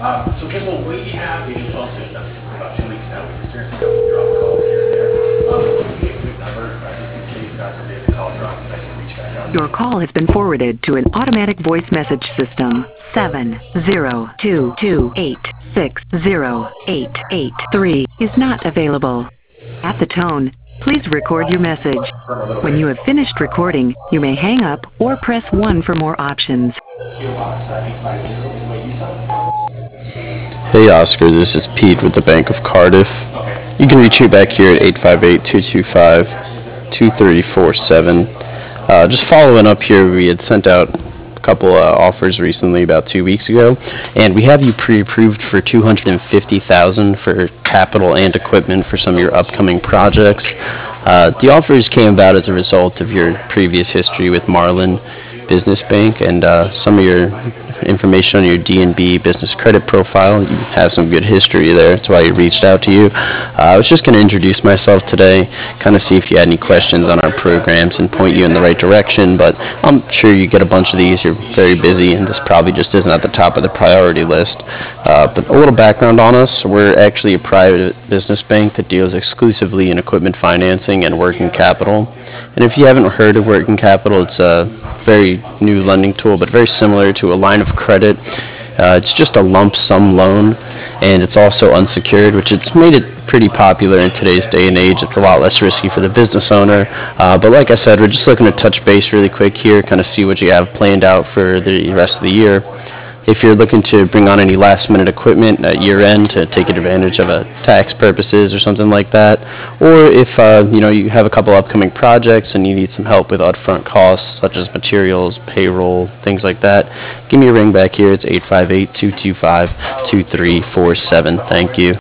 So Kimball, we have a new phone system about 2 weeks now. We've experienced a couple of drop calls here and there. Can you give me a number just in case someday the call drops and I can reach back out? Your call has been forwarded to an automatic voice message system. 70228608883 is not available. At the tone, please record your message. When you have finished recording, you may hang up or press 1 for more options. PO Box 850 in Wade, Utah. Hey Oscar, this is Pete with the Bank of Cardiff. You can reach me back here at 858-225-2347. Just following up here, we had sent out a couple offers recently, about 2 weeks ago, and we have you pre-approved for $250,000 for capital and equipment for some of your upcoming projects. The offers came about as a result of your previous history with Marlin Business Bank and some of your information on your D&B business credit profile. You have some good history there. That's why I reached out to you. I was just going to introduce myself today, kind of see if you had any questions on our programs and point you in the right direction, but I'm sure you get a bunch of these. You're very busy, and this probably just isn't at the top of the priority list. But a little background on us. We're actually a private business bank that deals exclusively in equipment financing and working capital. And if you haven't heard of working capital, it's a very new lending tool, but very similar to a line of credit. It's just a lump sum loan, and it's also unsecured, which it's made it pretty popular in today's day and age. It's a lot less risky for the business owner. But like I said, we're just looking to touch base really quick here, kind of see what you have planned out for the rest of the year. If you're looking to bring on any last-minute equipment at year-end to take advantage of tax purposes or something like that, or if you have a couple upcoming projects and you need some help with upfront costs such as materials, payroll, things like that, give me a ring back here. It's 858-225-2347. Thank you.